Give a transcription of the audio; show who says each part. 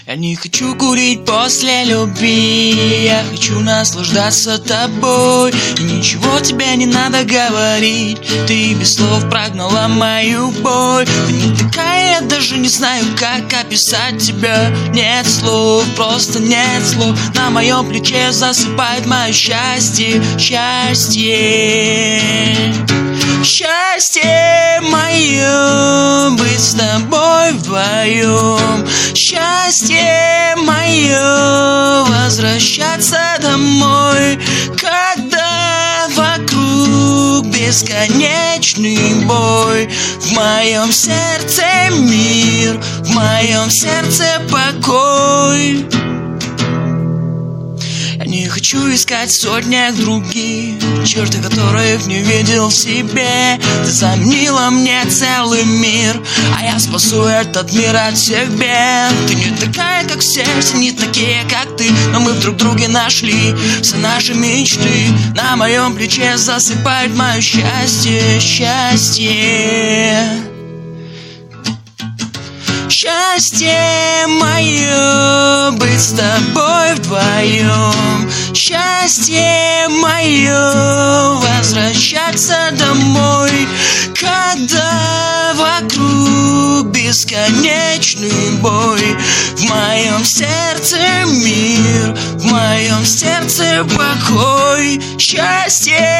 Speaker 1: Я не хочу курить после любви, я хочу наслаждаться тобой. И ничего тебе не надо говорить, ты без слов прогнала мою боль. Ты не такая, я даже не знаю, как описать тебя. Нет слов, просто нет слов. На моем плече засыпает мое счастье, счастье. Счастье мое, быть с тобой вдвоем. Счастье мое, возвращаться домой, когда вокруг бесконечный бой. В моем сердце мир, в моем сердце покой. Я не хочу искать в сотнях других черты, которых не видел в себе. Ты заменила мне целый мир, а я спасу этот мир от всех бед. Ты не такая, как все не такие, как ты, но мы в друг друге нашли все наши мечты. На моем плече засыпает мое счастье, счастье. Счастье мое, быть с тобой вдвоем. Счастье мое, возвращаться домой, когда вокруг бесконечный бой. В моем сердце мир, в моем сердце покой. Счастье